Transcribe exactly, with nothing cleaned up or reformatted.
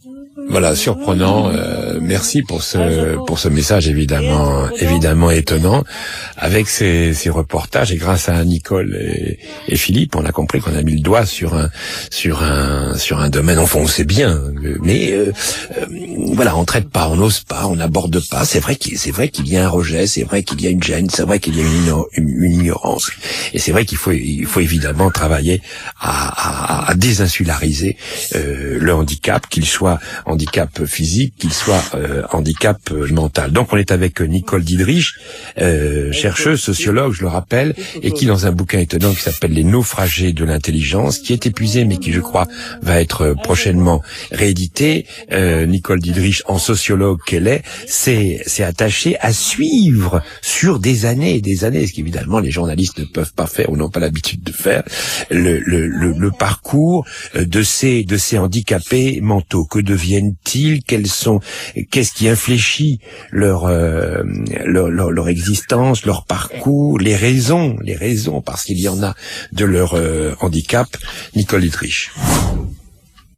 Voilà, surprenant. Euh, merci pour ce pour ce message évidemment évidemment étonnant. Avec ces, ces reportages et grâce à Nicole et, et Philippe, on a compris qu'on a mis le doigt sur un sur un sur un domaine. Enfin, on sait bien, mais euh, euh, voilà, on traite pas, on n'ose pas, on n'aborde pas. C'est vrai qu'il c'est vrai qu'il y a un rejet, c'est vrai qu'il y a une gêne, c'est vrai qu'il y a une, une, une ignorance, et c'est vrai qu'il faut il faut évidemment travailler à, à, à désinsulariser euh, le handicap, qu'il soit handicap physique, qu'il soit euh, handicap euh, mental. Donc on est avec Nicole Diedrich, euh, chercheuse, sociologue, je le rappelle, et qui dans un bouquin étonnant qui s'appelle Les naufragés de l'intelligence, qui est épuisé mais qui je crois va être prochainement réédité. Euh, Nicole Diedrich, en sociologue qu'elle est, s'est s'est attachée à suivre sur des années et des années, ce qu'évidemment les journalistes ne peuvent pas faire ou n'ont pas l'habitude de faire, le, le, le, le parcours de ces de ces handicapés mentaux. Que deviennent-ils? Quels sont Qu'est-ce qui infléchit leur, euh, leur, leur leur existence, leur parcours, les raisons, les raisons parce qu'il y en a de leur euh, handicap. Nicole Diedrich.